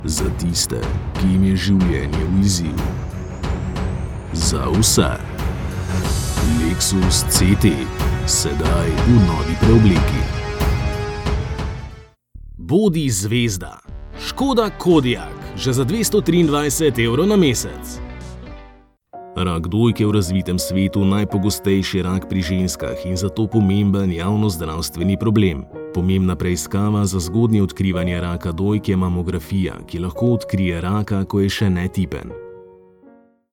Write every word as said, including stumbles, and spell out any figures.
Za tiste, ki jim je življenje v izzivu. Za vse. Lexus C T, sedaj v novi preobleki. Bodi zvezda. Škoda Kodiaq, že za dvesto triindvajset evrov na mesec. Rak dojke v razvitem svetu najpogostejši rak pri ženskah in zato pomemben javnozdravstveni problem. Pomembna preiskava za zgodnje odkrivanje raka dojke je mamografija, ki lahko odkrije raka, ko je še netipen.